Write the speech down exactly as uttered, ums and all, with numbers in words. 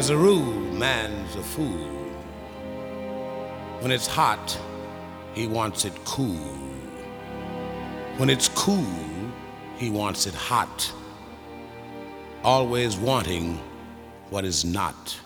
As a rule, man's a fool. When it's hot, he wants it cool. When it's cool, he wants it hot. Always wanting what is not.